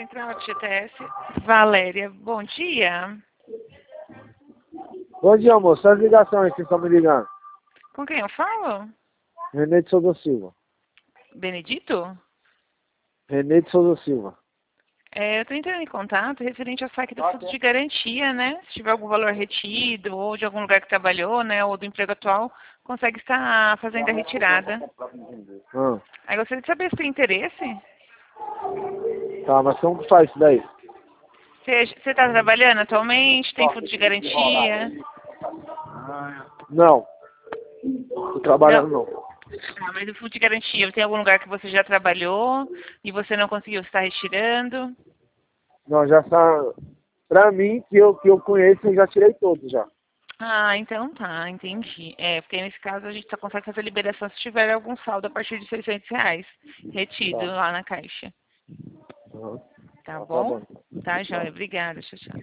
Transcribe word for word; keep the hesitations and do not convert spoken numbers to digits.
Central G T S, Valéria, bom dia. Bom dia, amor. Só as ligações que vocês estão me ligando. Com quem eu falo? Renê de Souza Silva. Benedito? Renê de Souza Silva. É, eu estou entrando em contato referente ao saque do fundo de garantia, né? Se tiver algum valor retido, ou de algum lugar que trabalhou, né? Ou do emprego atual, consegue estar fazendo a retirada. Ah, Aí gostaria de saber se tem interesse. tá, mas como que faz isso daí? Você está trabalhando atualmente? Tem fundo de garantia? Não. Tô trabalhando não. Ah, mas o fundo de garantia, tem algum lugar que você já trabalhou e você não conseguiu estar retirando? Não, já está. Pra mim, que eu, que eu conheço, eu já tirei todos já. Ah, então tá, entendi. É, porque nesse caso a gente só consegue fazer a liberação se tiver algum saldo a partir de seiscentos reais retido Tá. lá na caixa. Uhum. Tá Tá, tá bom? bom. Tá, joia. Obrigada. Tchau, tchau.